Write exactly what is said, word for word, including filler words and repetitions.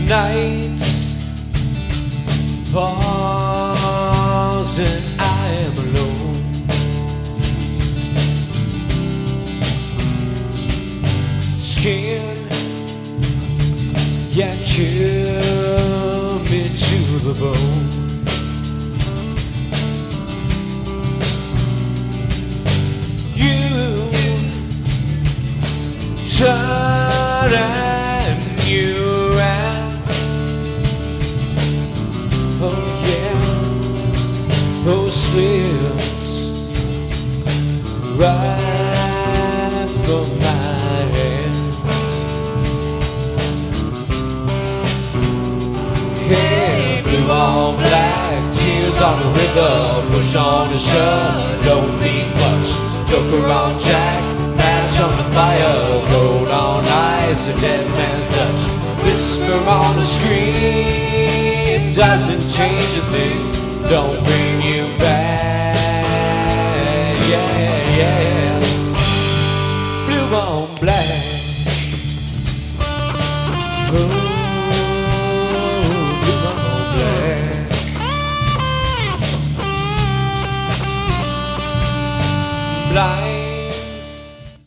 night falls and I am alone. Skin, yeah, chill me to the bone. You turn and you ran. Oh yeah, oh slipped right from my hands. Hey, blue on black, tears on the river, push on the shirt, don't need much. Joker on Jack, match on the fire, cold on ice, a dead man's touch. Whisper on the screen doesn't change a thing. Don't bring you